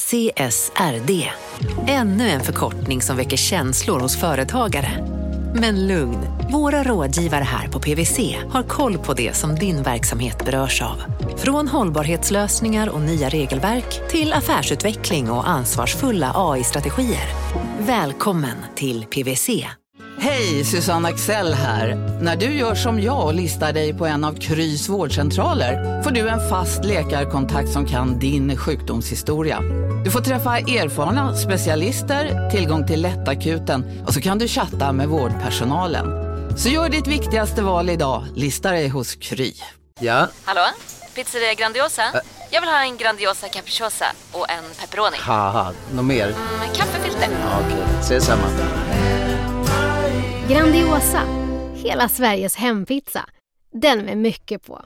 CSRD. Ännu en förkortning som väcker känslor hos företagare. Men lugn, våra rådgivare här på PwC har koll på det som din verksamhet berörs av. Från hållbarhetslösningar och nya regelverk till affärsutveckling och ansvarsfulla AI-strategier. Välkommen till PwC. Hej, Susanne Axel här. När du gör som jag och listar dig på en av Krys vårdcentraler får du en fast läkarkontakt som kan din sjukdomshistoria. Du får träffa erfarna specialister, tillgång till lättakuten och så kan du chatta med vårdpersonalen. Så gör ditt viktigaste val idag, listar dig hos Kry. Ja? Hallå? Pizzeria Grandiosa? Jag vill ha en Grandiosa capriciosa och en pepperoni. Haha, något mer? Kaffefilter. Ja, okej, ses samma. Grandiosa, hela Sveriges hempizza. Den med mycket på.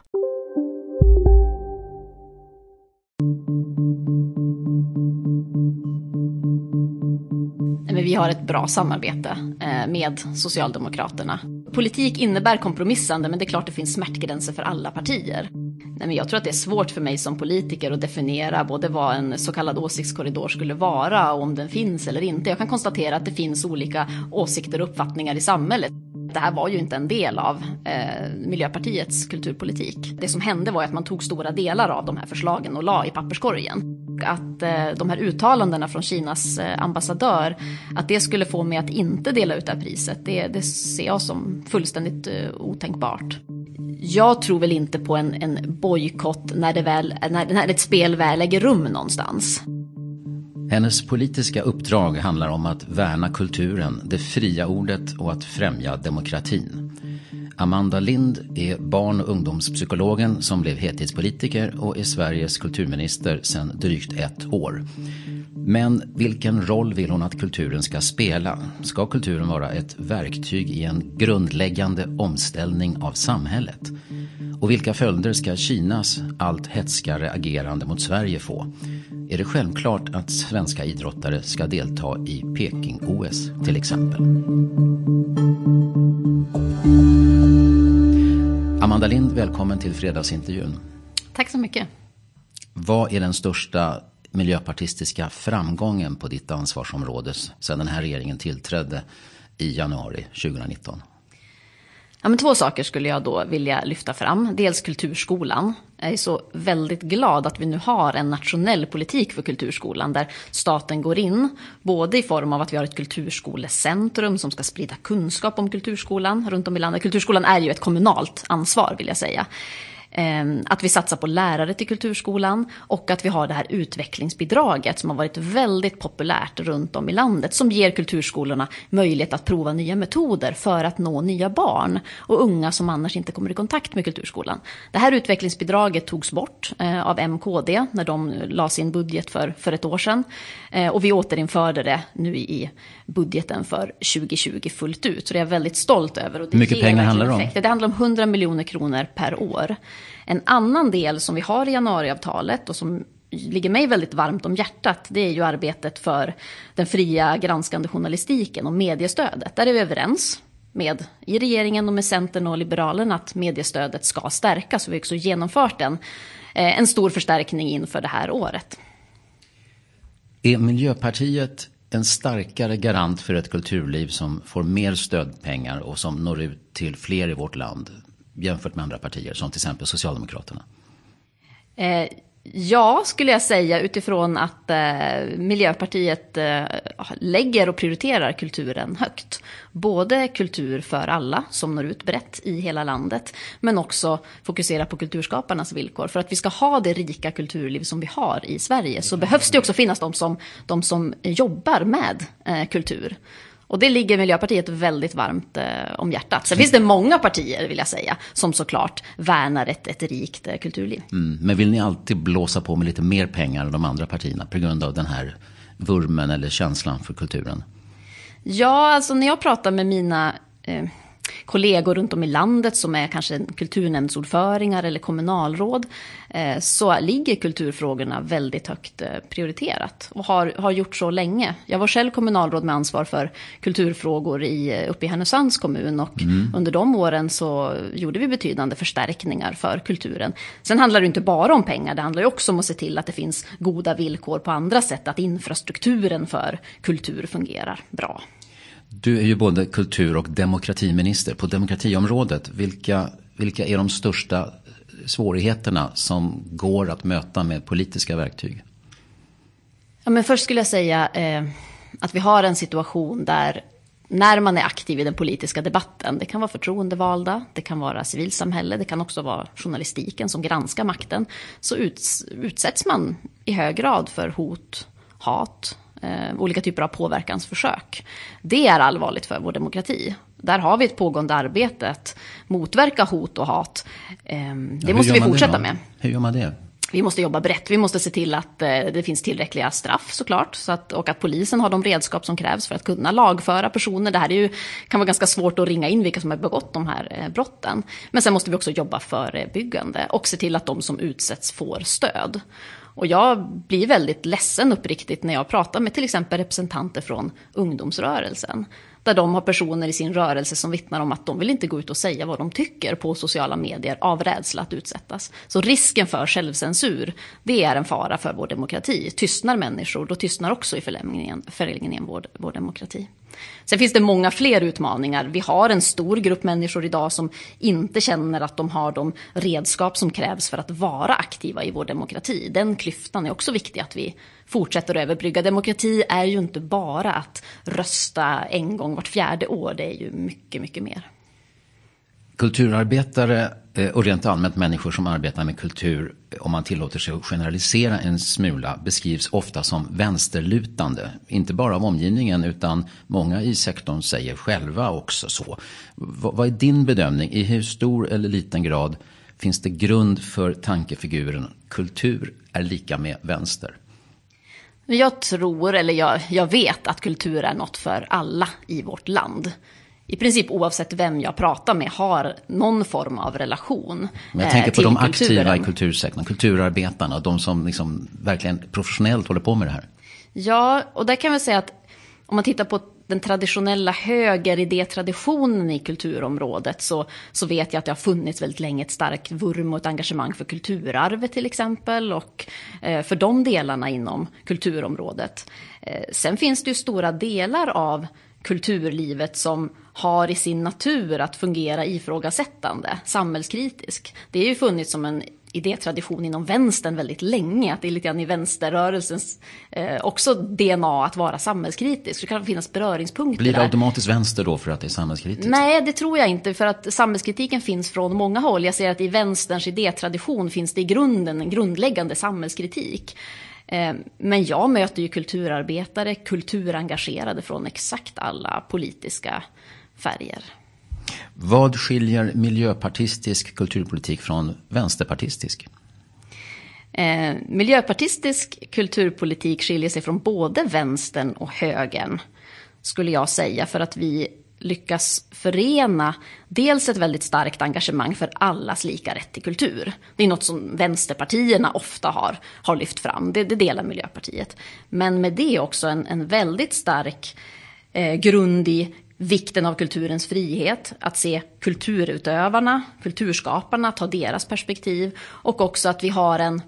Men vi har ett bra samarbete med Socialdemokraterna. Politik innebär kompromissande, men det är klart det finns smärtgränser för alla partier. Nej, men jag tror att det är svårt för mig som politiker att definiera både vad en så kallad åsiktskorridor skulle vara och om den finns eller inte. Jag kan konstatera att det finns olika åsikter och uppfattningar i samhället. Det här var ju inte en del av Miljöpartiets kulturpolitik. Det som hände var att man tog stora delar av de här förslagen och la i papperskorgen. Att de här uttalandena från Kinas ambassadör, att det skulle få mig att inte dela ut det här priset, det ser jag som fullständigt otänkbart. Jag tror väl inte på en bojkott när ett spel väl äger rum någonstans. Hennes politiska uppdrag handlar om att värna kulturen, det fria ordet och att främja demokratin. Amanda Lind är barn- och ungdomspsykologen som blev heltidspolitiker och är Sveriges kulturminister sedan drygt 1 år. Men vilken roll vill hon att kulturen ska spela? Ska kulturen vara ett verktyg i en grundläggande omställning av samhället? Och vilka följder ska Kinas allt hetskare agerande mot Sverige få? Är det självklart att svenska idrottare ska delta i Peking-OS till exempel? Amanda Lind, välkommen till fredagsintervjun. Tack så mycket. Vad är den största miljöpartistiska framgången på ditt ansvarsområde sedan den här regeringen tillträdde i januari 2019? Ja, men 2 saker skulle jag då vilja lyfta fram. Dels kulturskolan. Jag är så väldigt glad att vi nu har en nationell politik för kulturskolan där staten går in, både i form av att vi har ett kulturskolecentrum som ska sprida kunskap om kulturskolan runt om i landet. Kulturskolan är ju ett kommunalt ansvar, vill jag säga. Att vi satsar på lärare till kulturskolan och att vi har det här utvecklingsbidraget som har varit väldigt populärt runt om i landet, som ger kulturskolorna möjlighet att prova nya metoder för att nå nya barn och unga som annars inte kommer i kontakt med kulturskolan. Det här utvecklingsbidraget togs bort av MKD när de la sin budget för 1 år sedan, och vi återinförde det nu i budgeten för 2020 fullt ut. Så det är jag väldigt stolt över. Och det hur mycket pengar handlar det om? Det handlar om 100 miljoner kronor per år. En annan del som vi har i januariavtalet och som ligger mig väldigt varmt om hjärtat, det är ju arbetet för den fria granskande journalistiken och mediestödet. Där är vi överens i regeringen och med Centern och Liberalerna att mediestödet ska stärkas. Så vi har också genomfört en stor förstärkning inför det här året. Är Miljöpartiet en starkare garant för ett kulturliv som får mer stödpengar och som når ut till fler i vårt land jämfört med andra partier som till exempel Socialdemokraterna? Ja, skulle jag säga, utifrån att Miljöpartiet lägger och prioriterar kulturen högt. Både kultur för alla som når ut brett i hela landet, men också fokusera på kulturskaparnas villkor. För att vi ska ha det rika kulturliv som vi har i Sverige så behövs det också finnas de som jobbar med kultur. Och det ligger Miljöpartiet väldigt varmt om hjärtat. Sen finns det många partier, vill jag säga, som såklart värnar ett rikt kulturliv. Men vill ni alltid blåsa på med lite mer pengar än de andra partierna på grund av den här vurmen eller känslan för kulturen? Ja, alltså när jag pratar med mina kollegor runt om i landet som är kanske kulturnämndsordföringar eller kommunalråd, så ligger kulturfrågorna väldigt högt prioriterat och har gjort så länge. Jag var själv kommunalråd med ansvar för kulturfrågor uppe i Härnösands kommun, och under de åren så gjorde vi betydande förstärkningar för kulturen. Sen handlar det inte bara om pengar, det handlar ju också om att se till att det finns goda villkor på andra sätt, att infrastrukturen för kultur fungerar bra. Du är ju både kultur- och demokratiminister. På demokratiområdet, vilka är de största svårigheterna som går att möta med politiska verktyg? Ja, men först skulle jag säga att vi har en situation där när man är aktiv i den politiska debatten, det kan vara förtroendevalda, det kan vara civilsamhälle, det kan också vara journalistiken som granskar makten, så utsätts man i hög grad för hot, hat, olika typer av påverkansförsök. Det är allvarligt för vår demokrati. Där har vi ett pågående arbete att motverka hot och hat. Det måste vi fortsätta med. Hur gör man det? Vi måste jobba brett. Vi måste se till att det finns tillräckliga straff såklart. Och att polisen har de redskap som krävs för att kunna lagföra personer. Det här kan vara ganska svårt att ringa in vilka som har begått de här brotten. Men sen måste vi också jobba förebyggande och se till att de som utsätts får stöd. Och jag blir väldigt ledsen uppriktigt när jag pratar med till exempel representanter från ungdomsrörelsen. Där de har personer i sin rörelse som vittnar om att de vill inte gå ut och säga vad de tycker på sociala medier av rädsla att utsättas. Så risken för självcensur, det är en fara för vår demokrati. Tystnar människor, då tystnar också i förlängningen vår demokrati. Sen finns det många fler utmaningar. Vi har en stor grupp människor idag som inte känner att de har de redskap som krävs för att vara aktiva i vår demokrati. Den klyftan är också viktig att vi fortsätter att överbrygga. Demokrati är ju inte bara att rösta en gång vart 4:e år. Det är ju mycket, mycket mer. Kulturarbetare och rent allmänt människor som arbetar med kultur, om man tillåter sig att generalisera en smula, beskrivs ofta som vänsterlutande. Inte bara av omgivningen utan många i sektorn säger själva också så. Vad är din bedömning? I hur stor eller liten grad finns det grund för tankefiguren kultur är lika med vänster? Jag tror, eller jag vet att kultur är något för alla i vårt land. I princip oavsett vem jag pratar med har någon form av relation. Men jag tänker på de kulturen. Aktiva i kultursektorn, kulturarbetarna, de som liksom verkligen professionellt håller på med det här. Ja, och där kan vi säga att om man tittar på den traditionella högeridétraditionen i kulturområdet så vet jag att det har funnits väldigt länge ett starkt vurm och ett engagemang för kulturarvet till exempel och för de delarna inom kulturområdet. Sen finns det ju stora delar av kulturlivet som har i sin natur att fungera ifrågasättande, samhällskritisk. Det är ju funnits som en idétradition inom vänstern väldigt länge, att det är lite grann i vänsterrörelsens också DNA att vara samhällskritisk. Det kan finnas beröringspunkter. Blir det automatiskt vänster då för att det är samhällskritiskt? Nej, det tror jag inte, för att samhällskritiken finns från många håll. Jag ser att i vänsterns idétradition finns det i grunden en grundläggande samhällskritik. Men jag möter ju kulturarbetare, kulturengagerade från exakt alla politiska färger. Vad skiljer miljöpartistisk kulturpolitik från vänsterpartistisk? Miljöpartistisk kulturpolitik skiljer sig från både vänstern och högern, skulle jag säga, för att vi lyckas förena dels ett väldigt starkt engagemang för allas lika rätt till kultur. Det är något som vänsterpartierna ofta har lyft fram. Det delar Miljöpartiet. Men med det också en väldigt stark grund i vikten av kulturens frihet, att se kulturutövarna, kulturskaparna, ta deras perspektiv, och också att vi har en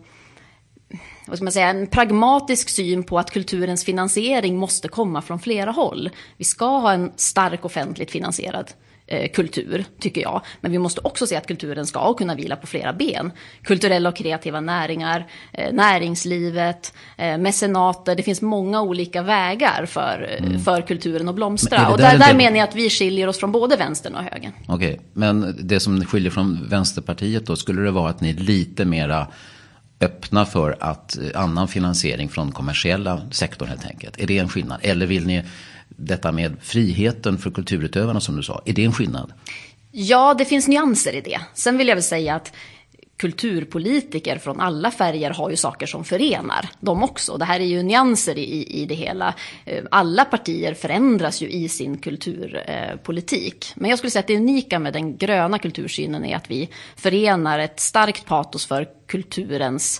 pragmatisk syn på att kulturens finansiering måste komma från flera håll. Vi ska ha en stark offentligt finansierad kultur, tycker jag. Men vi måste också se att kulturen ska kunna vila på flera ben. Kulturella och kreativa näringar, näringslivet, mecenater. Det finns många olika vägar för kulturen att blomstra. Och där menar jag att vi skiljer oss från både vänstern och högern. Okej, men det som skiljer från Vänsterpartiet då, skulle det vara att ni är lite mera öppna för att annan finansiering från kommersiella sektorn helt enkelt? Är det en skillnad? Eller vill ni detta med friheten för kulturutövarna som du sa, är det en skillnad? Ja, det finns nyanser i det. Sen vill jag väl säga att kulturpolitiker från alla färger har ju saker som förenar dem också. Det här är ju nyanser i det hela. Alla partier förändras ju i sin kulturpolitik. Men jag skulle säga att det unika med den gröna kultursynen är att vi förenar ett starkt patos för kulturens,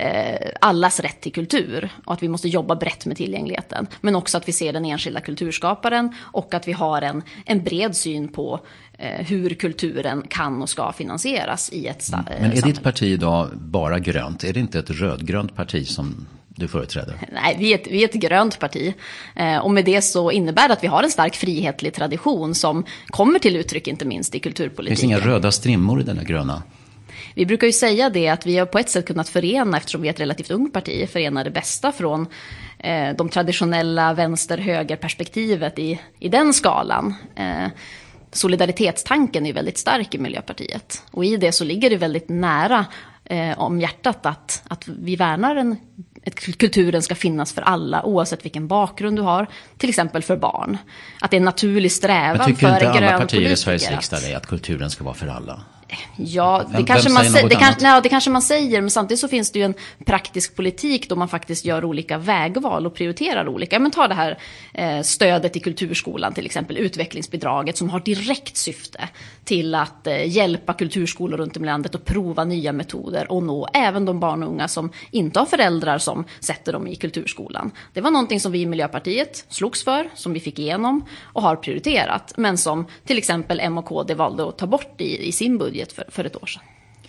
allas rätt till kultur, och att vi måste jobba brett med tillgängligheten. Men också att vi ser den enskilda kulturskaparen, och att vi har en bred syn på hur kulturen kan och ska finansieras i ett Men är ditt parti idag bara grönt? Är det inte ett rödgrönt parti som du företräder? Nej, vi är ett grönt parti. Och med det så innebär det att vi har en stark frihetlig tradition som kommer till uttryck inte minst i kulturpolitiken. Finns det inga röda strimmor i den här gröna? Vi brukar ju säga det att vi har på ett sätt kunnat förena, eftersom vi är ett relativt ungt parti, förena det bästa från de traditionella vänster-höger-perspektivet i den skalan. Solidaritetstanken är väldigt stark i Miljöpartiet. Och i det så ligger det väldigt nära om hjärtat att vi värnar att kulturen ska finnas för alla, oavsett vilken bakgrund du har, till exempel för barn. Att det är en naturlig strävan för en grön politiker. Tycker inte alla partier i Sveriges riksdag det, att kulturen ska vara för alla? Ja, det kanske man säger, men samtidigt så finns det ju en praktisk politik då man faktiskt gör olika vägval och prioriterar olika. Men ta det här stödet i kulturskolan till exempel, utvecklingsbidraget som har direkt syfte till att hjälpa kulturskolor runt om i landet och prova nya metoder och nå även de barn och unga som inte har föräldrar som sätter dem i kulturskolan. Det var någonting som vi i Miljöpartiet slogs för, som vi fick igenom och har prioriterat, men som till exempel M och KD valde att ta bort i sin budget för ett år sedan.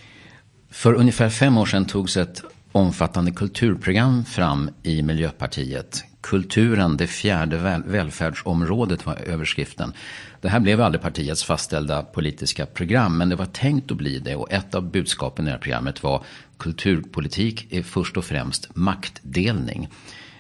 För ungefär 5 år sedan togs ett omfattande kulturprogram fram i Miljöpartiet. Kulturen, det fjärde välfärdsområdet var överskriften. Det här blev aldrig partiets fastställda politiska program, men det var tänkt att bli det. Och ett av budskapen i det här programmet var: kulturpolitik är först och främst maktdelning.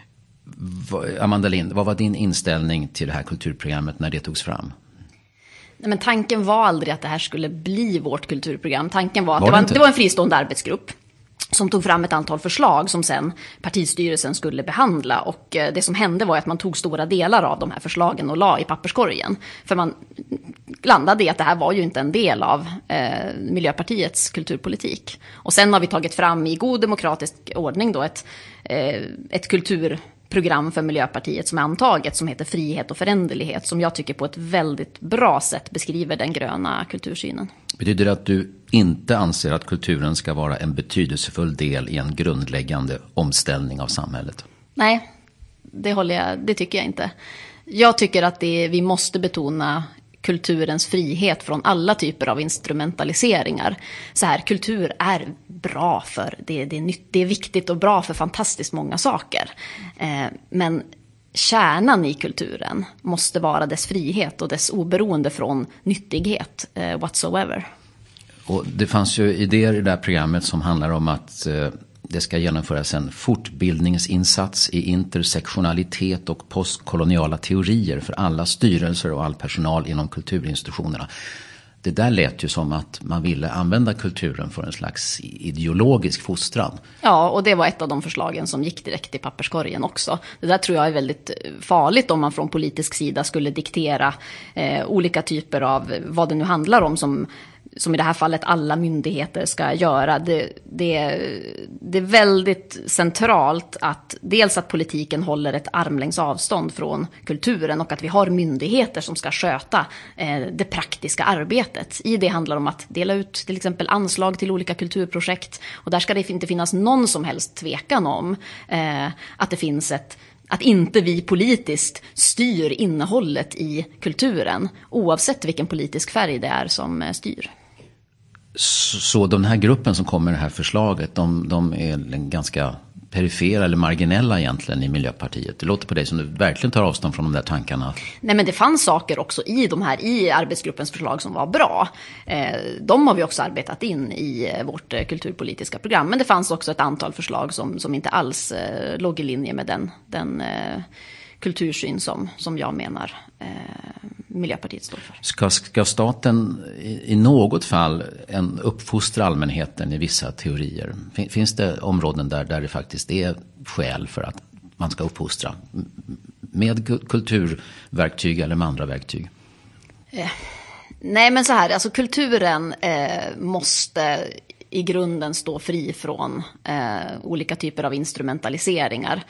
Amanda Lind, vad var din inställning till det här kulturprogrammet när det togs fram? Nej, men tanken var aldrig att det här skulle bli vårt kulturprogram. Tanken var att det var en fristående arbetsgrupp som tog fram ett antal förslag som sen partistyrelsen skulle behandla. Och det som hände var att man tog stora delar av de här förslagen och la i papperskorgen. För man landade i att det här var ju inte en del av Miljöpartiets kulturpolitik. Och sen har vi tagit fram i god demokratisk ordning då ett kulturprogram för Miljöpartiet som är antaget, som heter Frihet och föränderlighet, som jag tycker på ett väldigt bra sätt beskriver den gröna kultursynen. Betyder det att du inte anser att kulturen ska vara en betydelsefull del i en grundläggande omställning av samhället? Nej, det tycker jag inte. Jag tycker att vi måste betona kulturens frihet från alla typer av instrumentaliseringar. Så här, kultur är bra för det är viktigt och bra för fantastiskt många saker. Men kärnan i kulturen måste vara dess frihet och dess oberoende från nyttighet whatsoever. Och det fanns ju idéer i det här programmet som handlar om att det ska genomföras en fortbildningsinsats i intersektionalitet och postkoloniala teorier för alla styrelser och all personal inom kulturinstitutionerna. Det där lät ju som att man ville använda kulturen för en slags ideologisk fostran. Ja, och det var ett av de förslagen som gick direkt i papperskorgen också. Det där tror jag är väldigt farligt om man från politisk sida skulle diktera olika typer av vad det nu handlar om som i det här fallet alla myndigheter ska göra. Det är väldigt centralt att dels att politiken håller ett armlängds avstånd från kulturen och att vi har myndigheter som ska sköta det praktiska arbetet. I det handlar om att dela ut till exempel anslag till olika kulturprojekt, och där ska det inte finnas någon som helst tvekan om att det finns att inte vi politiskt styr innehållet i kulturen, oavsett vilken politisk färg det är som styr. Så den här gruppen som kommer med det här förslaget, de är ganska perifera eller marginella egentligen i Miljöpartiet. Det låter på dig som du verkligen tar avstånd från de där tankarna. Nej, men det fanns saker också i arbetsgruppens förslag som var bra. De har vi också arbetat in i vårt kulturpolitiska program. Men det fanns också ett antal förslag som inte alls låg i linje med den kultursyn som jag menar Miljöpartiet står för. Ska staten i något fall uppfostra allmänheten i vissa teorier? Finns det områden där det faktiskt är skäl för att man ska uppfostra med kulturverktyg eller med andra verktyg? Nej, men så här, alltså kulturen måste i grunden stå fri från olika typer av instrumentaliseringar.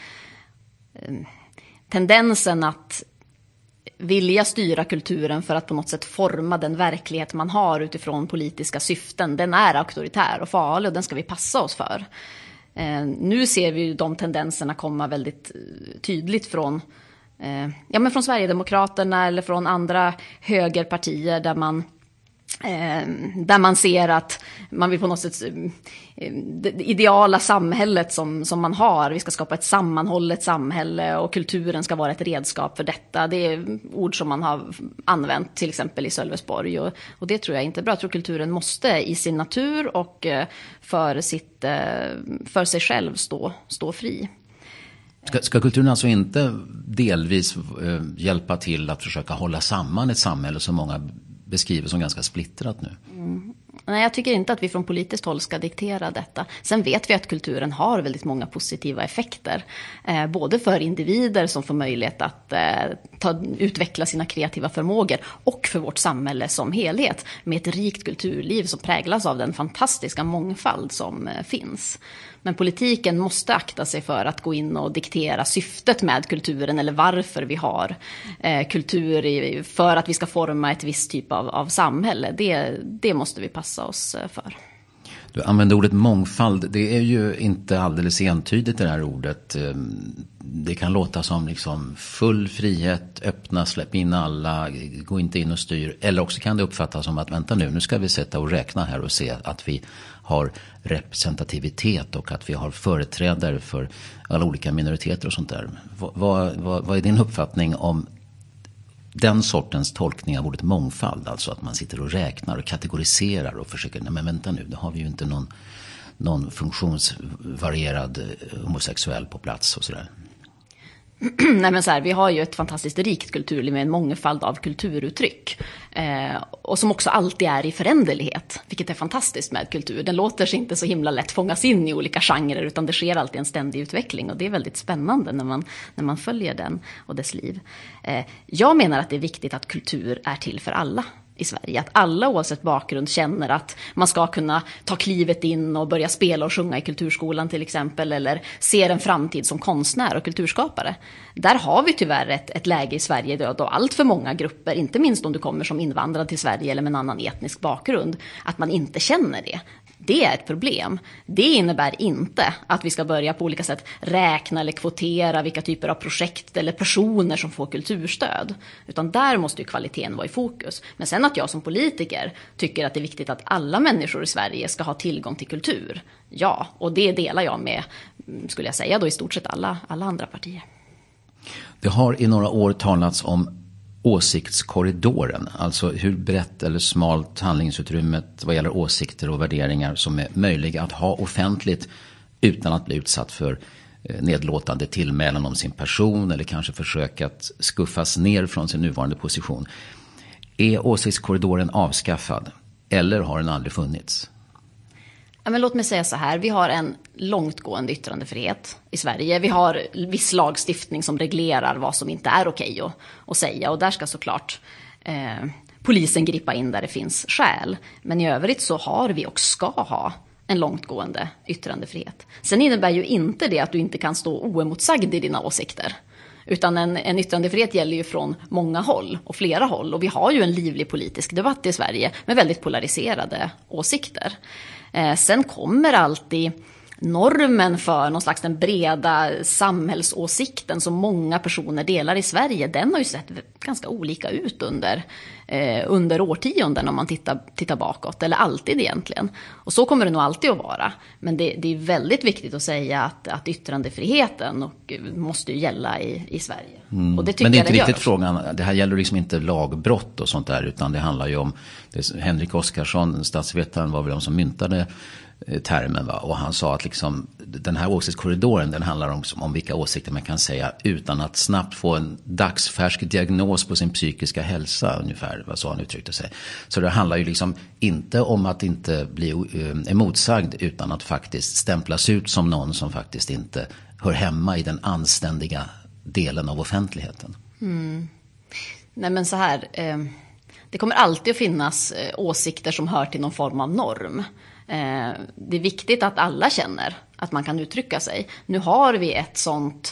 Tendensen att vilja styra kulturen för att på något sätt forma den verklighet man har utifrån politiska syften, den är auktoritär och farlig och den ska vi passa oss för. Nu ser vi ju de tendenserna komma väldigt tydligt från Sverigedemokraterna eller från andra högerpartier där man ser att man vill på något sätt det ideala samhället som man har. Vi ska skapa ett sammanhållet samhälle och kulturen ska vara ett redskap för detta. Det är ord som man har använt till exempel i Sölvesborg och det tror jag inte är bra. Jag tror kulturen måste i sin natur och för sig själv stå fri. Ska kulturen alltså inte delvis hjälpa till att försöka hålla samman ett samhälle som många beskriver som ganska splittrat nu? Nej, jag tycker inte att vi från politiskt håll ska diktera detta. Sen vet vi att kulturen har väldigt många positiva effekter. Både för individer som får möjlighet att utveckla sina kreativa förmågor och för vårt samhälle som helhet med ett rikt kulturliv som präglas av den fantastiska mångfald som finns. Men politiken måste akta sig för att gå in och diktera syftet med kulturen eller varför vi har kultur för att vi ska forma ett visst typ av samhälle. Det måste vi passa oss för. Du använder ordet mångfald. Det är ju inte alldeles entydigt det här ordet. Det kan låta som liksom full frihet, öppna, släpp in alla, gå inte in och styr. Eller också kan det uppfattas som att vänta nu ska vi sätta och räkna här och se att vi har representativitet och att vi har företrädare för alla olika minoriteter och sånt där. Vad är din uppfattning om den sortens tolkning av ordet mångfald? Alltså att man sitter och räknar och kategoriserar och försöker, nej men vänta nu, då har vi ju inte någon funktionsvarierad homosexuell på plats och sådär. Nej men så här, vi har ju ett fantastiskt rikt kulturliv med en mångfald av kulturuttryck och som också alltid är i föränderlighet, vilket är fantastiskt med kultur. Den låter sig inte så himla lätt fångas in i olika genrer utan det sker alltid en ständig utveckling och det är väldigt spännande när man följer den och dess liv. Jag menar att det är viktigt att kultur är till för alla i Sverige. Att alla oavsett bakgrund känner att man ska kunna ta klivet in och börja spela och sjunga i kulturskolan till exempel eller ser en framtid som konstnär och kulturskapare. Där har vi tyvärr ett läge i Sverige då allt för många grupper, inte minst om du kommer som invandrad till Sverige eller med en annan etnisk bakgrund, att man inte känner det. Det är ett problem. Det innebär inte att vi ska börja på olika sätt räkna eller kvotera vilka typer av projekt eller personer som får kulturstöd. Utan där måste ju kvaliteten vara i fokus. Men sen att jag som politiker tycker att det är viktigt att alla människor i Sverige ska ha tillgång till kultur. Ja, och det delar jag med, skulle jag säga, då i stort sett alla andra partier. Det har i några år talats om åsiktskorridoren, alltså hur brett eller smalt handlingsutrymmet vad gäller åsikter och värderingar som är möjliga att ha offentligt utan att bli utsatt för nedlåtande tillmälen om sin person eller kanske försök att skuffas ner från sin nuvarande position. Är åsiktskorridoren avskaffad eller har den aldrig funnits? Ja, men låt mig säga så här, vi har en långtgående yttrandefrihet i Sverige. Vi har viss lagstiftning som reglerar vad som inte är okej att säga och där ska såklart polisen gripa in där det finns skäl. Men i övrigt så har vi och ska ha en långtgående yttrandefrihet. Sen innebär ju inte det att du inte kan stå oemotsagd i dina åsikter. Utan en yttrandefrihet gäller ju från många håll och flera håll. Och vi har ju en livlig politisk debatt i Sverige med väldigt polariserade åsikter. Sen kommer alltid normen för någon slags den breda samhällsåsikten som många personer delar i Sverige, den har ju sett ganska olika ut under årtionden om man tittar bakåt, eller alltid egentligen. Och så kommer det nog alltid att vara. Men det är väldigt viktigt att säga att yttrandefriheten måste ju gälla i Sverige. Och det men det är inte riktigt frågan, det här gäller liksom inte lagbrott och sånt där, utan det handlar ju om, Henrik Oskarsson, statsvetaren, var väl de som myntade termen, va? Och han sa att liksom, den här åsiktskorridoren, den handlar om vilka åsikter man kan säga utan att snabbt få en dagsfärsk diagnos på sin psykiska hälsa, ungefär, vad så han uttryckte sig. Så det handlar ju liksom inte om att inte bli emotsagd utan att faktiskt stämplas ut som någon som faktiskt inte hör hemma i den anständiga delen av offentligheten. Nej men så här, det kommer alltid att finnas åsikter som hör till någon form av norm. Det är viktigt att alla känner att man kan uttrycka sig. Nu har vi ett sånt...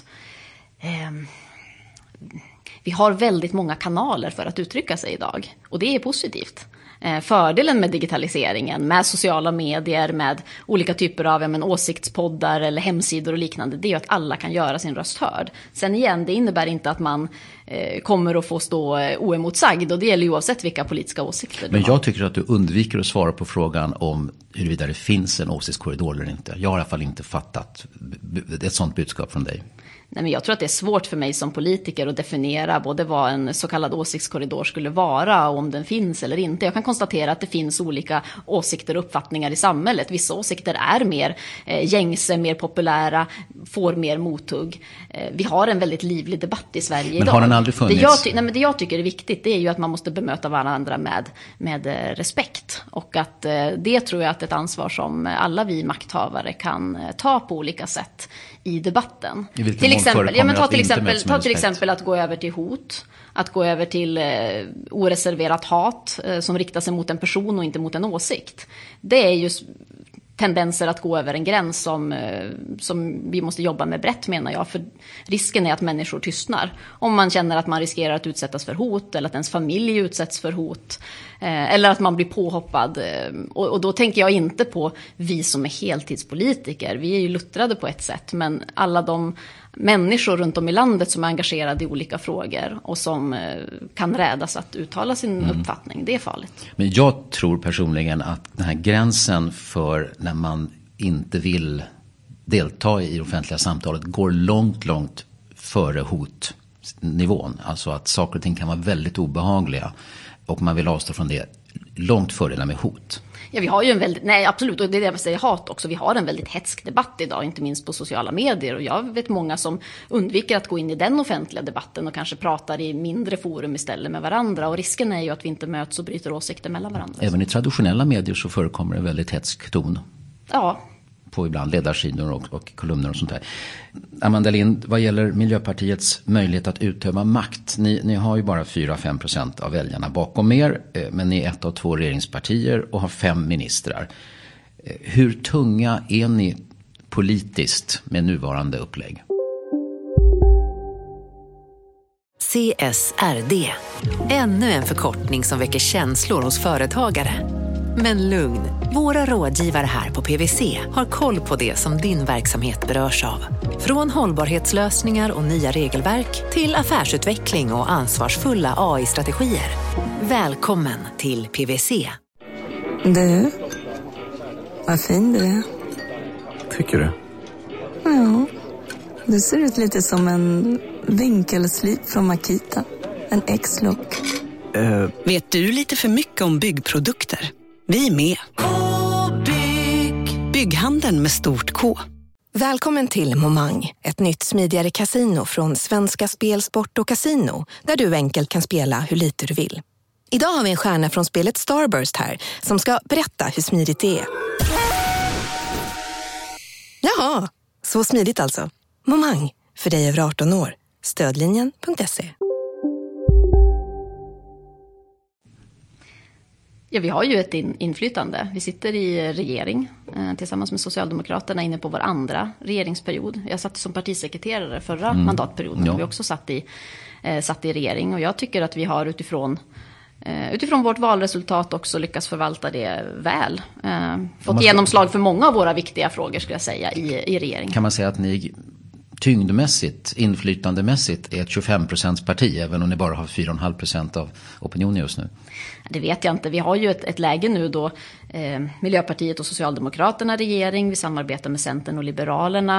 Vi har väldigt många kanaler för att uttrycka sig idag. Och det är positivt. Fördelen med digitaliseringen, med sociala medier, med olika typer av åsiktspoddar eller hemsidor och liknande, det är ju att alla kan göra sin röst hörd. Sen igen, det innebär inte att man kommer att få stå oemotsagd, och det gäller ju oavsett vilka politiska åsikter. Men jag tycker att du undviker att svara på frågan om huruvida det finns en åsiktskorridor eller inte. Jag har i alla fall inte fattat ett sånt budskap från dig. Nej, men jag tror att det är svårt för mig som politiker att definiera både vad en så kallad åsiktskorridor skulle vara och om den finns eller inte. Jag kan konstatera att det finns olika åsikter och uppfattningar i samhället. Vissa åsikter är mer gängse, mer populära, får mer mothugg. Vi har en väldigt livlig debatt i Sverige idag. Men har den aldrig funnits? Det jag tycker är viktigt, det är ju att man måste bemöta varandra med respekt. Och att det tror jag att ett ansvar som alla vi makthavare kan ta på olika sätt i debatten. Ta till exempel att gå över till hot, att gå över till oreserverat hat som riktar sig mot en person och inte mot en åsikt. Det är ju tendenser att gå över en gräns som vi måste jobba med brett, menar jag. För risken är att människor tystnar. Om man känner att man riskerar att utsättas för hot, eller att ens familj utsätts för hot, eller att man blir påhoppad. Och då tänker jag inte på vi som är heltidspolitiker. Vi är ju luttrade på ett sätt, men alla de människor runt om i landet som är engagerade i olika frågor och som kan rädas att uttala sin uppfattning, det är farligt. Men jag tror personligen att den här gränsen för när man inte vill delta i det offentliga samtalet går långt före hotnivån. Alltså att saker och ting kan vara väldigt obehagliga och man vill avstå från det långt före det med hot. Ja, vi har ju absolut, och det är det jag säger, hat också. Vi har en väldigt hätsk debatt idag, inte minst på sociala medier. Och jag vet många som undviker att gå in i den offentliga debatten och kanske pratar i mindre forum istället med varandra. Och risken är ju att vi inte möts och bryter åsikter mellan varandra. Även i traditionella medier så förekommer en väldigt hätsk ton. Ja. På ibland ledarsidor och kolumner och sånt där. Amanda Lind, vad gäller Miljöpartiets möjlighet att utöva makt. Ni har ju bara 4-5% av väljarna bakom er, men ni är ett av 2 regeringspartier och har 5 ministrar. Hur tunga är ni politiskt med nuvarande upplägg? CSRD. Ännu en förkortning som väcker känslor hos företagare. Men lugn, våra rådgivare här på PwC har koll på det som din verksamhet berörs av. Från hållbarhetslösningar och nya regelverk till affärsutveckling och ansvarsfulla AI-strategier. Välkommen till PwC. Du, vad fin du är. Tycker du? Ja, du ser ut lite som en vinkelslip från Makita. En X-look. Vet du lite för mycket om byggprodukter? Vi är med. Bygghandeln med stort K. Välkommen till Momang, ett nytt smidigare casino från Svenska Spel, Sport och Casino, där du enkelt kan spela hur lite du vill. Idag har vi en stjärna från spelet Starburst här som ska berätta hur smidigt det är. Jaha, så smidigt alltså. Momang, för dig över 18 år. Stödlinjen.se. Ja, vi har ju ett inflytande. Vi sitter i regering tillsammans med Socialdemokraterna inne på vår andra regeringsperiod. Jag satt som partisekreterare förra mandatperioden. Ja. Vi också satt i regering. Och jag tycker att vi har utifrån vårt valresultat också lyckas förvalta det väl. Fått genomslag för många av våra viktiga frågor, skulle jag säga, i regeringen. Kan man säga att ni tyngdmässigt, inflytandemässigt är ett 25% parti, även om ni bara har 4,5% av opinionen just nu? Det vet jag inte. Vi har ju ett läge nu då Miljöpartiet och Socialdemokraterna regering. Vi samarbetar med Centern och Liberalerna.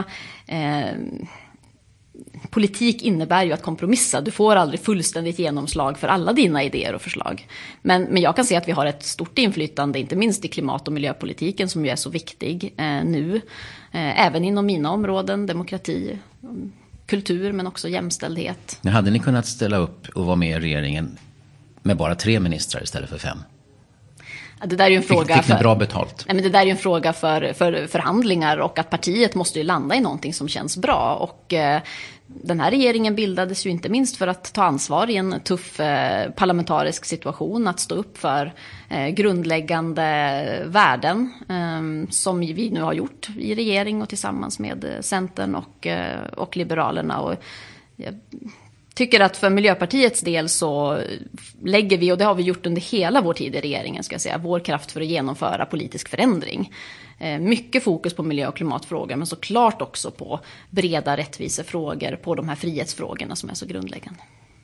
Politik innebär ju att kompromissa. Du får aldrig fullständigt genomslag för alla dina idéer och förslag. Men jag kan se att vi har ett stort inflytande, inte minst i klimat- och miljöpolitiken som ju är så viktig nu. Även inom mina områden, demokrati, kultur men också jämställdhet. Hade ni kunnat ställa upp och vara med i regeringen med bara 3 ministrar istället för 5? Det där är ju en fråga fick ni bra betalt? Nej, men det där är ju en fråga för förhandlingar, och att partiet måste ju landa i någonting som känns bra. Och den här regeringen bildades ju inte minst för att ta ansvar i en tuff parlamentarisk situation, att stå upp för grundläggande värden som vi nu har gjort i regering och tillsammans med Centern och Liberalerna. Och jag tycker att för Miljöpartiets del så lägger vi, och det har vi gjort under hela vår tid i regeringen, ska jag säga, vår kraft för att genomföra politisk förändring. Mycket fokus på miljö- och klimatfrågor, men såklart också på breda rättvisefrågor, på de här frihetsfrågorna som är så grundläggande.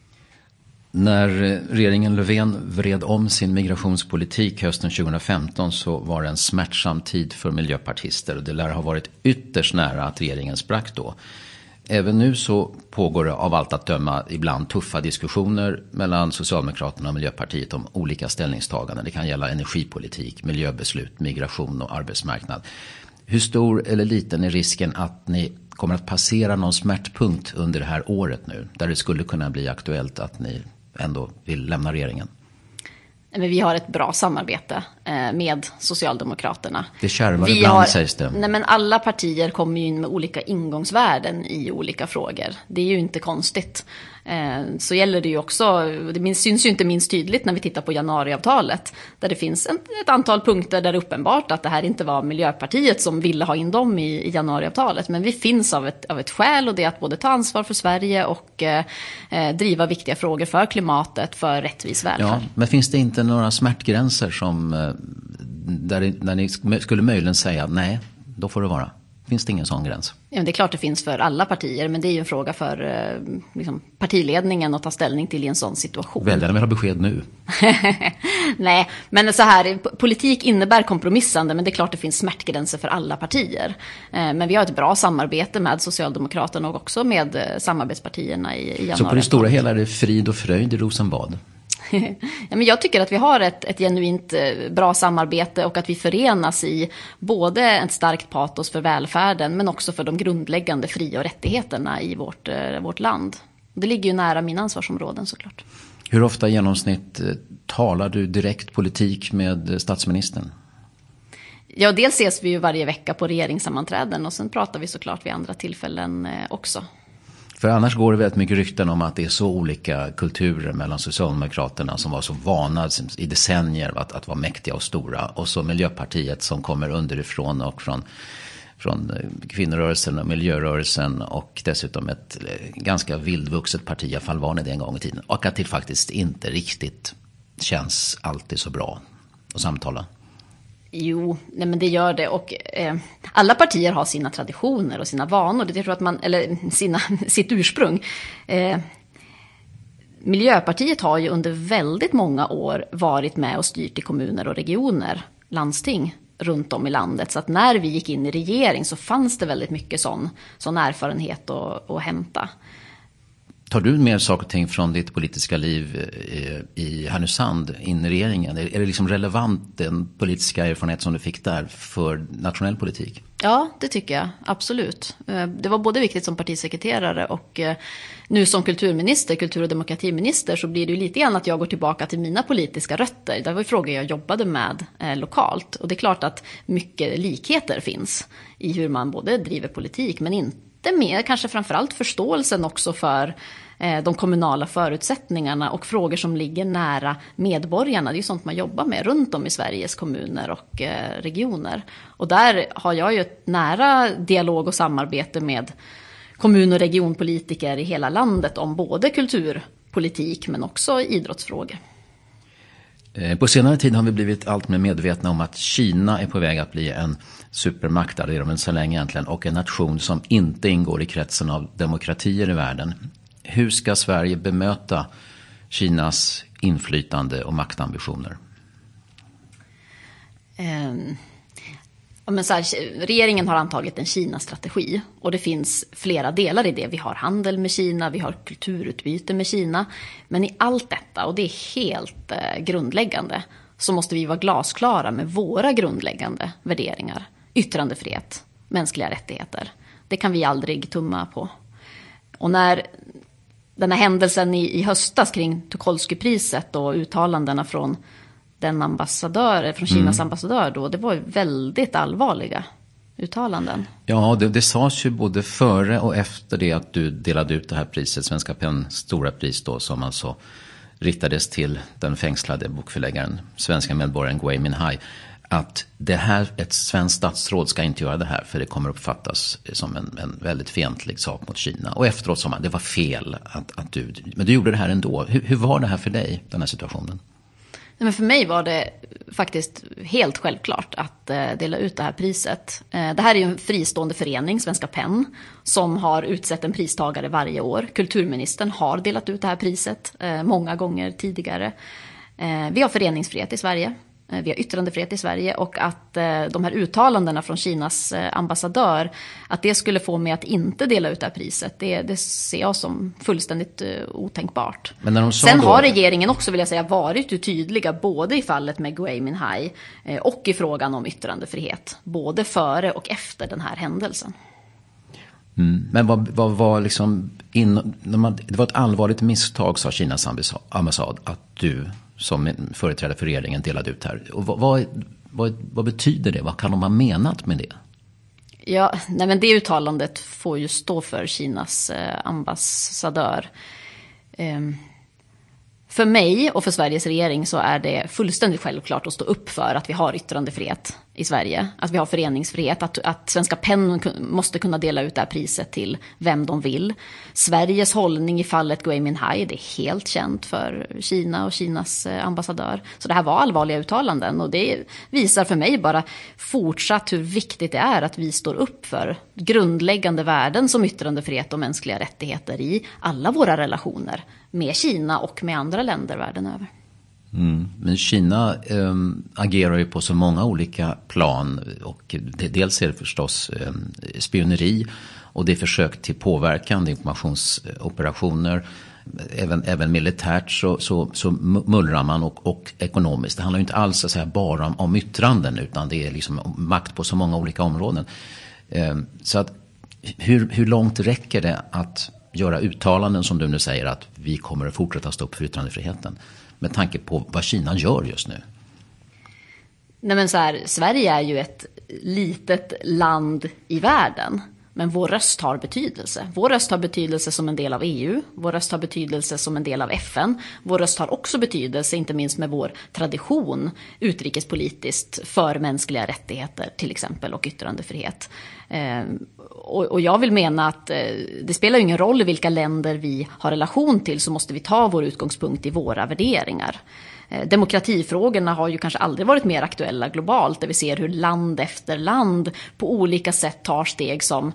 När regeringen Löfven vred om sin migrationspolitik hösten 2015 så var det en smärtsam tid för miljöpartister. Det lär ha varit ytterst nära att regeringen sprack då. Även nu så pågår det av allt att döma ibland tuffa diskussioner mellan Socialdemokraterna och Miljöpartiet om olika ställningstaganden. Det kan gälla energipolitik, miljöbeslut, migration och arbetsmarknad. Hur stor eller liten är risken att ni kommer att passera någon smärtpunkt under det här året nu, där det skulle kunna bli aktuellt att ni ändå vill lämna regeringen? Men vi har ett bra samarbete med Socialdemokraterna. Det kärvar ibland, sägs det. Nej, men alla partier kommer ju in med olika ingångsvärden i olika frågor. Det är ju inte konstigt. Så gäller det ju också, det syns ju inte minst tydligt när vi tittar på januariavtalet, där det finns ett antal punkter där det är uppenbart att det här inte var Miljöpartiet som ville ha in dem i januariavtalet. Men vi finns av ett skäl, och det är att både ta ansvar för Sverige och driva viktiga frågor för klimatet, för rättvis välfärd. Ja, men finns det inte några smärtgränser som, där ni skulle möjligen säga nej, då får det vara? Finns det ingen sån gräns? Ja, det är klart det finns för alla partier, men det är ju en fråga för partiledningen att ta ställning till i en sån situation. Väljarna vill ha besked nu. Nej, men så här, politik innebär kompromissande, men det är klart det finns smärtgränser för alla partier. Men vi har ett bra samarbete med Socialdemokraterna och också med samarbetspartierna i januari. Så på det stora hela är det frid och fröjd i Rosenbad? Ja, men jag tycker att vi har ett genuint bra samarbete, och att vi förenas i både ett starkt patos för välfärden, men också för de grundläggande fri- och rättigheterna i vårt land. Det ligger ju nära mina ansvarsområden såklart. Hur ofta i genomsnitt talar du direkt politik med statsministern? Ja, dels ses vi ju varje vecka på regeringssammanträden, och sen pratar vi såklart vid andra tillfällen också. För annars går det väldigt mycket rykten om att det är så olika kulturer mellan Socialdemokraterna, som var så vana i decennier att vara mäktiga och stora, och så Miljöpartiet som kommer underifrån och från kvinnorörelsen och miljörörelsen, och dessutom ett ganska vildvuxet parti, i alla fall var det en gång i tiden, och att det faktiskt inte riktigt känns alltid så bra att samtala. Jo, nej, men det gör det, och alla partier har sina traditioner och sina vanor, det tror att man, eller sitt ursprung. Miljöpartiet har ju under väldigt många år varit med och styrt i kommuner och regioner, landsting runt om i landet, så att när vi gick in i regering så fanns det väldigt mycket sån erfarenhet att hämta. Tar du mer saker och ting från ditt politiska liv i Härnösand in i regeringen? Är det liksom relevant, den politiska erfarenhet som du fick där, för nationell politik? Ja, det tycker jag, absolut. Det var både viktigt som partisekreterare, och nu som kultur- och demokratiminister, så blir det ju lite grann att jag går tillbaka till mina politiska rötter. Det var frågor jag jobbade med lokalt. Och det är klart att mycket likheter finns i hur man både driver politik, men inte mer, kanske framförallt förståelsen också för de kommunala förutsättningarna och frågor som ligger nära medborgarna. Det är ju sånt man jobbar med runt om i Sveriges kommuner och regioner. Och där har jag ju ett nära dialog och samarbete med kommun- och regionpolitiker i hela landet om både kulturpolitik men också idrottsfrågor. På senare tid har vi blivit allt mer medvetna om att Kina är på väg att bli en supermakt, det är de så länge egentligen, och en nation som inte ingår i kretsen av demokratier i världen. Hur ska Sverige bemöta Kinas inflytande och maktambitioner? Men så här, regeringen har antagit en Kina-strategi, och det finns flera delar i det. Vi har handel med Kina, vi har kulturutbyte med Kina. Men i allt detta, och det är helt grundläggande, så måste vi vara glasklara med våra grundläggande värderingar. Yttrandefrihet, mänskliga rättigheter. Det kan vi aldrig tumma på. Och när den här händelsen i höstas kring Tucholsky-priset och uttalandena från den ambassadör, från Kinas ambassadör då, det var väldigt allvarliga uttalanden. Ja, det sades ju både före och efter det att du delade ut det här priset, Svenska PEN:s stora pris då, som alltså riktades till den fängslade bokförläggaren, svenska medborgaren Gui Minhai, att det här, ett svenskt statsråd ska inte göra det här för det kommer uppfattas som en väldigt fientlig sak mot Kina. Och efteråt sa man, det var fel att men du gjorde det här ändå. Hur var det här för dig, den här situationen? Men för mig var det faktiskt helt självklart att dela ut det här priset. Det här är ju en fristående förening, Svenska PEN, som har utsett en pristagare varje år. Kulturministern har delat ut det här priset många gånger tidigare. Vi har föreningsfrihet i Sverige. Vi har yttrandefrihet i Sverige, och att de här uttalandena från Kinas ambassadör, att det skulle få mig att inte dela ut det här priset, det ser jag som fullständigt otänkbart. Men när de sa Sen har regeringen också, vill jag säga, varit tydliga både i fallet med Gui Minhai och i frågan om yttrandefrihet, både före och efter den här händelsen. Men vad var liksom det var ett allvarligt misstag, sa Kinas ambassad, att du som företrädare för regeringen delade ut här. Och vad betyder det? Vad kan de ha menat med det? Ja, nej, men det uttalandet får ju stå för Kinas ambassadör. För mig och för Sveriges regering så är det fullständigt självklart att stå upp för att vi har yttrandefrihet i Sverige. Att vi har föreningsfrihet, att Svenska PEN måste kunna dela ut det här priset till vem de vill. Sveriges hållning i fallet Gui Minhai, det är helt känt för Kina och Kinas ambassadör. Så det här var allvarliga uttalanden, och det visar för mig bara fortsatt hur viktigt det är att vi står upp för grundläggande värden som yttrandefrihet och mänskliga rättigheter i alla våra relationer med Kina och med andra länder världen över. Men Kina agerar ju på så många olika plan, och dels är det förstås spioneri, och det är försök till påverkan, informationsoperationer, även militärt så mullrar man och ekonomiskt. Det handlar ju inte alls så att säga bara om yttranden, utan det är liksom makt på så många olika områden. Så att hur långt räcker det att göra uttalanden som du nu säger att vi kommer att fortsätta stå upp för yttrandefriheten, med tanke på vad Kina gör just nu? Nej, men så här, Sverige är ju ett litet land i världen, men vår röst har betydelse. Vår röst har betydelse som en del av EU, vår röst har betydelse som en del av FN. Vår röst har också betydelse, inte minst med vår tradition utrikespolitiskt, för mänskliga rättigheter till exempel, och yttrandefrihet. Och jag vill mena att det spelar ingen roll i vilka länder vi har relation till, så måste vi ta vår utgångspunkt i våra värderingar. Demokratifrågorna har ju kanske aldrig varit mer aktuella globalt, där vi ser hur land efter land på olika sätt tar steg som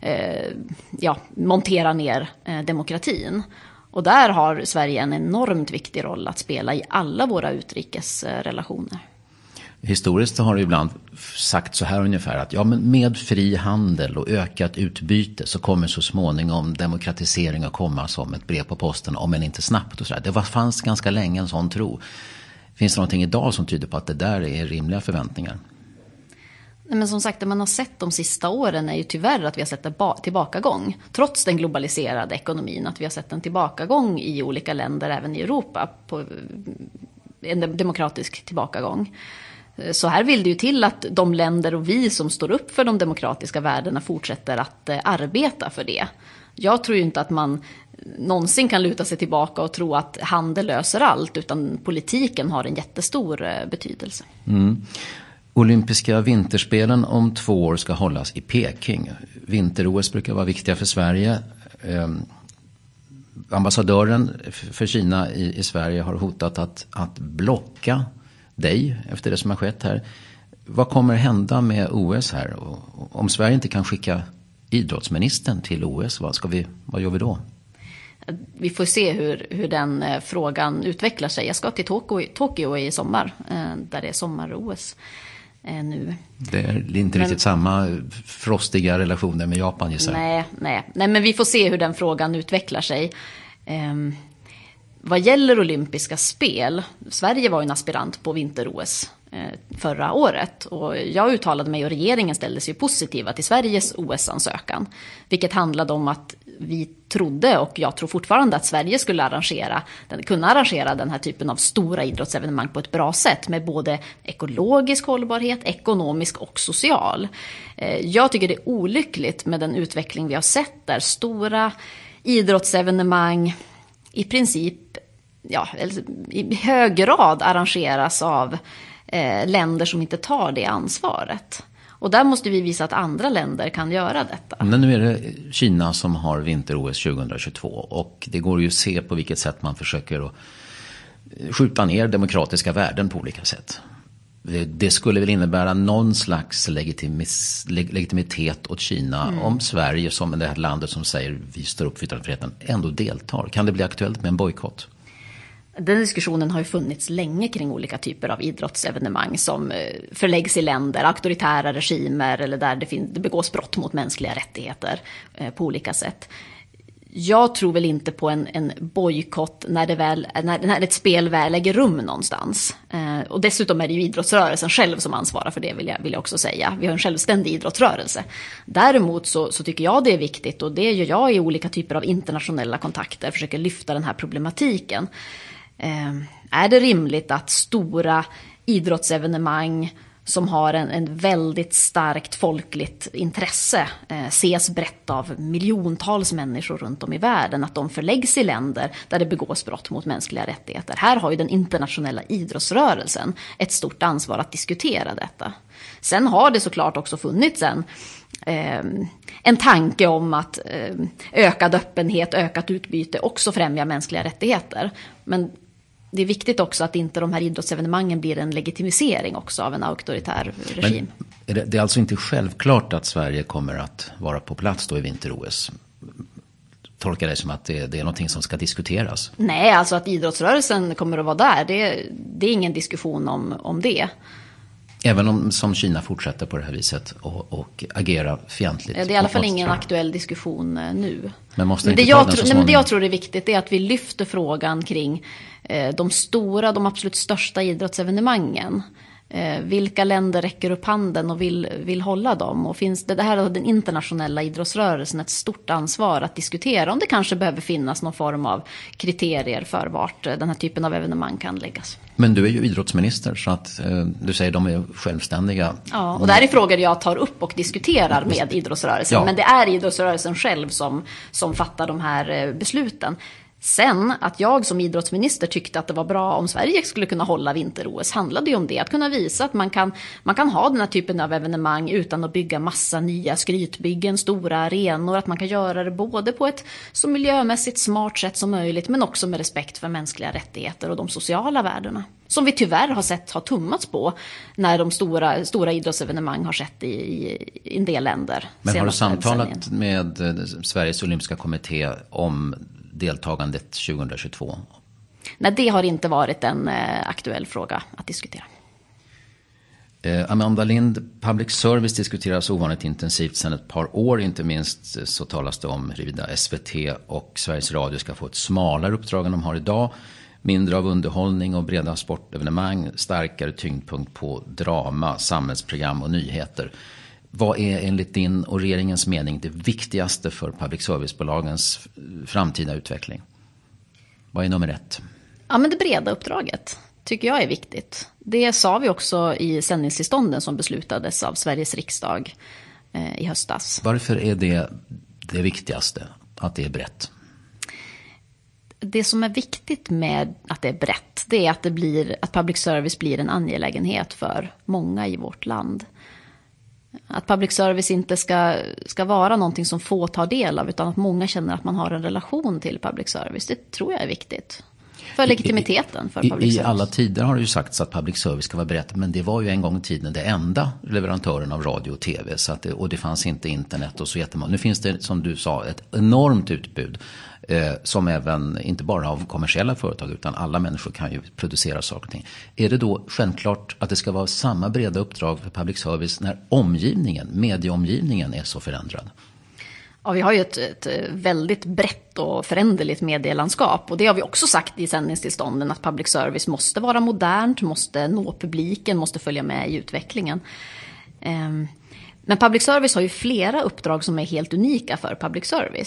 monterar ner demokratin. Och där har Sverige en enormt viktig roll att spela i alla våra utrikesrelationer. Historiskt har det ibland sagt så här ungefär, att ja, men med fri handel och ökat utbyte så kommer så småningom demokratisering att komma som ett brev på posten, om än inte snabbt och så där. Det fanns ganska länge en sån tro. Finns det någonting idag som tyder på att det där är rimliga förväntningar? Nej, men som sagt, det man har sett de sista åren är ju tyvärr att vi har sett en tillbakagång. Trots den globaliserade ekonomin, att vi har sett en tillbakagång i olika länder, även i Europa, på en demokratisk tillbakagång. Så här vill det ju till att de länder och vi som står upp för de demokratiska värdena fortsätter att arbeta för det. Jag tror ju inte att man någonsin kan luta sig tillbaka och tro att handel löser allt, utan politiken har en jättestor betydelse. Olympiska vinterspelen om 2 år ska hållas i Peking. Vinter-OS brukar vara viktiga för Sverige. Ambassadören för Kina i Sverige har hotat att blocka dig efter det som har skett här. Vad kommer hända med OS här? Om Sverige inte kan skicka idrottsministern till OS, vad gör vi då? Vi får se hur den frågan utvecklar sig. Jag ska till Tokyo i sommar, där det är sommar-OS nu. Det är inte riktigt samma frostiga relationer med Japan, gissar. Nej, men vi får se hur den frågan utvecklar sig. Vad gäller olympiska spel, Sverige var en aspirant på vinter-OS förra året, och jag uttalade mig och regeringen ställde sig positiva till Sveriges OS-ansökan, vilket handlade om att vi trodde, och jag tror fortfarande, att Sverige skulle kunna arrangera den här typen av stora idrottsevenemang på ett bra sätt med både ekologisk hållbarhet, ekonomisk och social. Jag tycker det är olyckligt med den utveckling vi har sett där stora idrottsevenemang i princip i hög grad arrangeras av länder som inte tar det ansvaret. Och där måste vi visa att andra länder kan göra detta. Men nu är det Kina som har vinter-OS 2022 och det går ju att se på vilket sätt man försöker att skjuta ner demokratiska värden på olika sätt. Det skulle väl innebära någon slags legitimitet åt Kina om Sverige, som det här landet som säger vi står upp för yttrandefriheten, ändå deltar. Kan det bli aktuellt med en bojkott? Den diskussionen har ju funnits länge kring olika typer av idrottsevenemang som förläggs i länder, auktoritära regimer eller där det begås brott mot mänskliga rättigheter på olika sätt. Jag tror väl inte på en bojkott när ett spel väl äger rum någonstans. Och dessutom är det ju idrottsrörelsen själv som ansvarar för det, vill jag också säga. Vi har en självständig idrottsrörelse. Däremot så tycker jag det är viktigt, och det gör jag i olika typer av internationella kontakter, försöker lyfta den här problematiken. Är det rimligt att stora idrottsevenemang som har en väldigt starkt folkligt intresse ses brett av miljontals människor runt om i världen, att de förläggs i länder där det begås brott mot mänskliga rättigheter? Här har ju den internationella idrottsrörelsen ett stort ansvar att diskutera detta. Sen har det såklart också funnits en tanke om att ökad öppenhet, ökat utbyte också främjar mänskliga rättigheter. Men det är viktigt också att inte de här idrottsevenemangen blir en legitimisering också av en auktoritär regim. Men det är alltså inte självklart att Sverige kommer att vara på plats då i vinter-OS? Tolkar det som att det är någonting som ska diskuteras? Nej, alltså att idrottsrörelsen kommer att vara där, det är ingen diskussion om det. Även om som Kina fortsätter på det här viset och agera fientligt? Det är i alla fall ingen aktuell diskussion nu. Men det jag tror är viktigt är att vi lyfter frågan kring de absolut största idrottsevenemangen. Vilka länder räcker upp handen och vill hålla dem? Och finns det här har den internationella idrottsrörelsen ett stort ansvar att diskutera om det kanske behöver finnas någon form av kriterier för vart den här typen av evenemang kan läggas. Men du är ju idrottsminister, så att du säger de är självständiga. Ja, och det här är frågor jag tar upp och diskuterar med idrottsrörelsen. Ja. Men det är idrottsrörelsen själv som fattar de här besluten. Sen att jag som idrottsminister tyckte att det var bra om Sverige skulle kunna hålla vinter-OS handlade ju om det. Att kunna visa att man kan ha den här typen av evenemang utan att bygga massa nya skrytbyggen, stora arenor. Att man kan göra det både på ett så miljömässigt smart sätt som möjligt, men också med respekt för mänskliga rättigheter och de sociala värdena. Som vi tyvärr har sett har tummats på när de stora idrottsevenemang har skett i en del länder. Men har du samtalat med Sveriges olympiska kommitté om deltagandet 2022? Nej, det har inte varit en aktuell fråga att diskutera. Amanda Lind, public service diskuteras ovanligt intensivt sedan ett par år. Inte minst så talas det om huruvida SVT och Sveriges Radio ska få ett smalare uppdrag än de har idag. Mindre av underhållning och breda sportevenemang, starkare tyngdpunkt på drama, samhällsprogram och nyheter. Vad är enligt din och regeringens mening det viktigaste för public service-bolagens framtida utveckling? Vad är nummer 1? Ja, men det breda uppdraget tycker jag är viktigt. Det sa vi också i sändningstillstånden som beslutades av Sveriges riksdag i höstas. Varför är det viktigaste, att det är brett? Det som är viktigt med att det är brett, det är att public service blir en angelägenhet för många i vårt land. Att public service inte ska vara någonting som få tar del av, utan att många känner att man har en relation till public service. Det tror jag är viktigt. För legitimiteten för public service. I alla tider har det ju sagts att public service ska vara brett, men det var ju en gång i tiden det enda leverantören av radio och tv. Och det fanns inte internet och så jättemånga. Nu finns det, som du sa, ett enormt utbud som även, inte bara av kommersiella företag, utan alla människor kan ju producera saker och ting. Är det då självklart att det ska vara samma breda uppdrag för public service när medieomgivningen är så förändrad? Ja, vi har ju ett väldigt brett och föränderligt medielandskap, och det har vi också sagt i sändningstillstånden, att public service måste vara modernt, måste nå publiken, måste följa med i utvecklingen. Men public service har ju flera uppdrag som är helt unika för public service.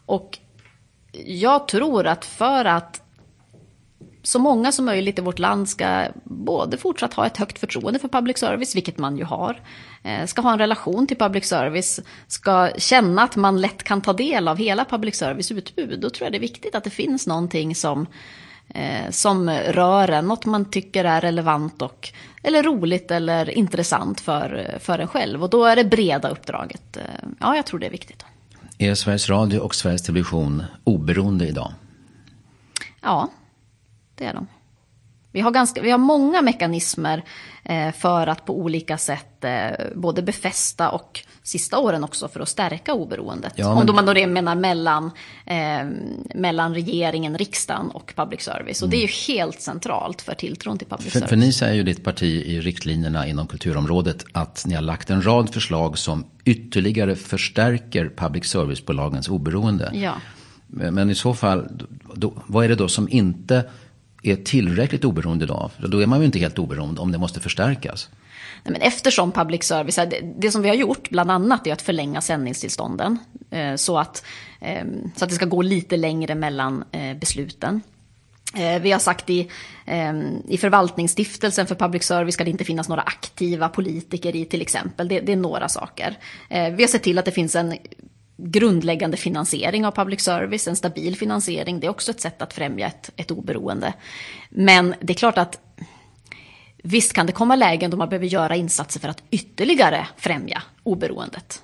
Och jag tror att för att så många som möjligt i vårt land ska både fortsatt ha ett högt förtroende för public service, vilket man ju har, ska ha en relation till public service, ska känna att man lätt kan ta del av hela public service utbud. Då tror jag det är viktigt att det finns någonting som rör en, något man tycker är relevant eller roligt eller intressant för en själv. Och då är det breda uppdraget. Ja, jag tror det är viktigt. Är Sveriges Radio och Sveriges Television oberoende idag? Ja, det är de. Vi har många mekanismer för att på olika sätt både befästa och sista åren också för att stärka oberoendet. Ja, men... Om man då menar mellan regeringen, riksdagen och public service. Och det är ju helt centralt för tilltron till public service. För ni säger ju ditt parti i riktlinjerna inom kulturområdet att ni har lagt en rad förslag som ytterligare förstärker public service-bolagens oberoende. Ja. Men i så fall, vad är det då som inte är tillräckligt oberoende idag? Då är man ju inte helt oberoende om det måste förstärkas. Nej, men eftersom public service, det som vi har gjort bland annat är att förlänga sändningstillstånden så att det ska gå lite längre mellan besluten. Vi har sagt i förvaltningsstiftelsen för public service ska det inte finnas några aktiva politiker i till exempel. Det är några saker. Vi har sett till att det finns en grundläggande finansiering av public service, en stabil finansiering. Det är också ett sätt att främja ett oberoende. Men det är klart att visst kan det komma lägen då man behöver göra insatser för att ytterligare främja oberoendet.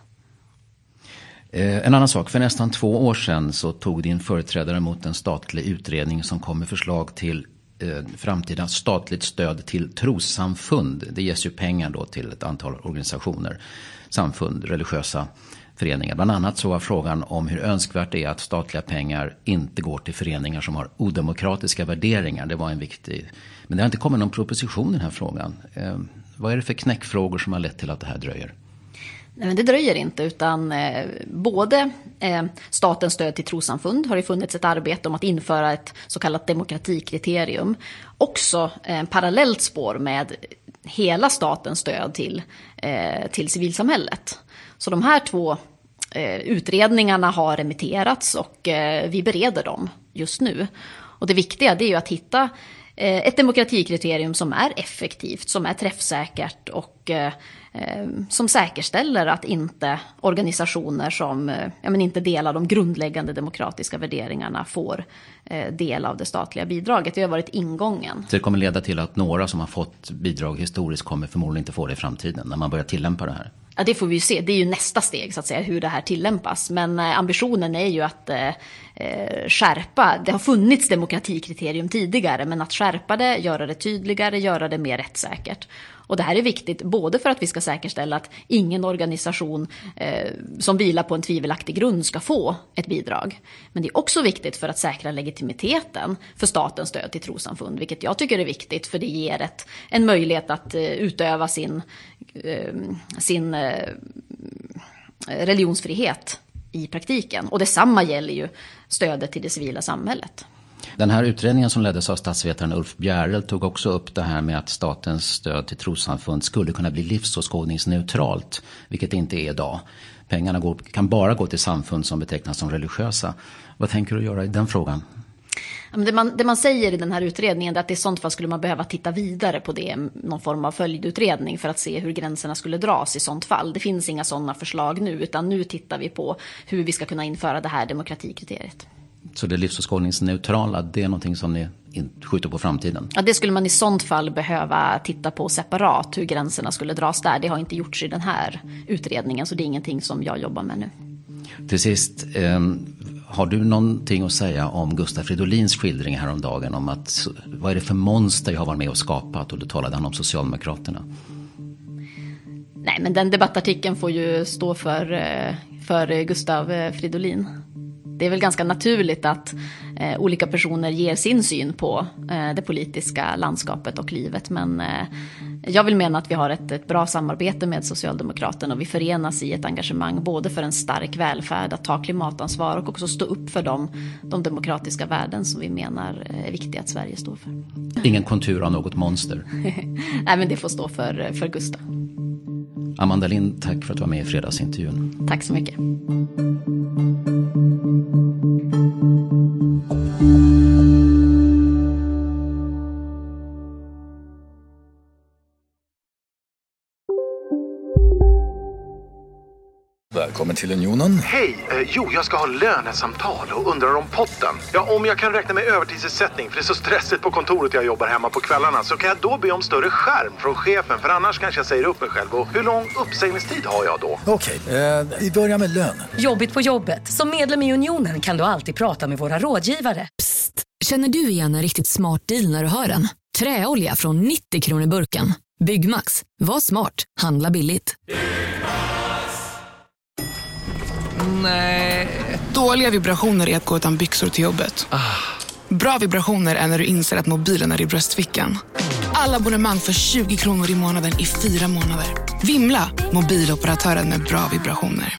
En annan sak, för nästan 2 år sedan så tog din företrädare emot en statlig utredning som kom med förslag till framtida statligt stöd till trossamfund. Det ges ju pengar då till ett antal organisationer, samfund, religiösa föreningar. Bland annat så var frågan om hur önskvärt det är att statliga pengar inte går till föreningar som har odemokratiska värderingar. Det var en viktig... Men det har inte kommit någon proposition i den här frågan. Vad är det för knäckfrågor som har lett till att det här dröjer? Nej, men det dröjer inte, utan både statens stöd till trossamfund har det funnits ett arbete om att införa ett så kallat demokratikriterium. Också parallellt spår med hela statens stöd till civilsamhället. Så de här 2 utredningarna har remitterats och vi bereder dem just nu. Och det viktiga det är ju att hitta ett demokratikriterium som är effektivt, som är träffsäkert och som säkerställer att inte organisationer som inte delar de grundläggande demokratiska värderingarna får del av det statliga bidraget. Det har varit ingången. Så det kommer leda till att några som har fått bidrag historiskt kommer förmodligen inte få det i framtiden när man börjar tillämpa det här? Ja, det får vi ju se. Det är ju nästa steg så att säga, hur det här tillämpas. Men ambitionen är ju att skärpa. Det har funnits demokratikriterium tidigare, men att skärpa det, göra det tydligare, göra det mer rättssäkert. Och det här är viktigt både för att vi ska säkerställa att ingen organisation som vilar på en tvivelaktig grund ska få ett bidrag. Men det är också viktigt för att säkra legitimiteten för statens stöd till trossamfund, vilket jag tycker är viktigt för det ger en möjlighet att utöva sin religionsfrihet i praktiken. Och detsamma gäller ju stödet till det civila samhället. Den här utredningen som leddes av statsvetaren Ulf Bjerrel tog också upp det här med att statens stöd till trossamfund skulle kunna bli livsåskådningsneutralt, vilket det inte är idag. Pengarna kan bara gå till samfund som betecknas som religiösa. Vad tänker du göra i den frågan? Det man säger i den här utredningen är att i sånt fall skulle man behöva titta vidare på det, någon form av följdutredning för att se hur gränserna skulle dras i sånt fall. Det finns inga sådana förslag nu, utan nu tittar vi på hur vi ska kunna införa det här demokratikriteriet. Så det livsåskådningsneutrala, det är någonting som ni skjuter på framtiden? Ja, det skulle man i sånt fall behöva titta på separat, hur gränserna skulle dras där. Det har inte gjorts i den här utredningen, så det är ingenting som jag jobbar med nu. Till sist, har du någonting att säga om Gustav Fridolins skildring häromdagen om att vad är det för monster jag har varit med och skapat, och då talade han om Socialdemokraterna? Nej, men den debattartikeln får ju stå för Gustav Fridolin. Det är väl ganska naturligt att olika personer ger sin syn på det politiska landskapet och livet. Men jag vill mena att vi har ett bra samarbete med Socialdemokraterna och vi förenas i ett engagemang både för en stark välfärd, att ta klimatansvar och också stå upp för de demokratiska värden som vi menar är viktiga att Sverige står för. Ingen kontur av något monster? Nej, men det får stå för Gustav. Amanda Lind, tack för att du var med i fredagsintervjun. Tack så mycket. Välkommen till Unionen. Hej, jag ska ha lönesamtal och undrar om potten. Ja, om jag kan räkna med övertidsersättning för det är så stressigt på kontoret jag jobbar hemma på kvällarna, så kan jag då be om större skärm från chefen, för annars kanske jag säger upp mig själv. Och hur lång uppsägningstid har jag då? Okej, vi börjar med lön. Jobbigt på jobbet. Som medlem i Unionen kan du alltid prata med våra rådgivare. Psst, känner du igen en riktigt smart deal när du hör den? Träolja från 90 kronor burken. Byggmax, var smart, handla billigt. Nej. Dåliga vibrationer är att gå utan byxor till jobbet. Bra vibrationer är när du inser att mobilen är i bröstfickan. Alla abonnemang för 20 kronor i månaden i 4 månader. Vimla, mobiloperatören med bra vibrationer.